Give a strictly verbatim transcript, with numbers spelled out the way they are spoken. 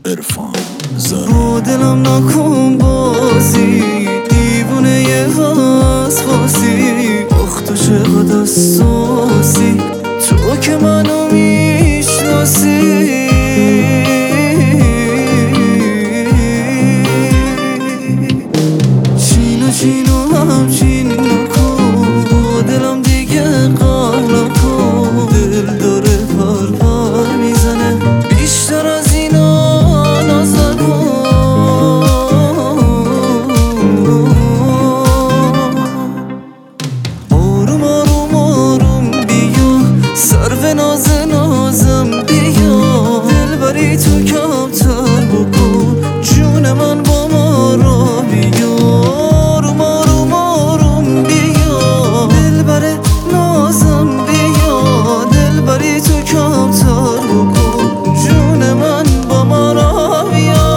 عرفان زارا. با دلم نکن بازی، دیوونه یه وسواسی، آخ تو چقدر حساسی، تو که منو میشناسی. چینو چینو همچین نکن، با دلم دیگه قهر نکن. دل داره پر پر میزنه، بیشتر از اینا ناز نکن. آروم آروم آروم بیا، سرو ناز نازم بیا. دل بری تو کمتر بکن، جون من با ما را بیا. آروم آروم آروم بیا، دل بره نازم بیا. دل بری تو کمتر بکن، جون من با ما را بیا.